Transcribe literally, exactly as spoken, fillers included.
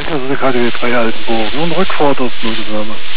Das sind gerade die drei alten Burgen und Rückfahrt dort nur zusammen.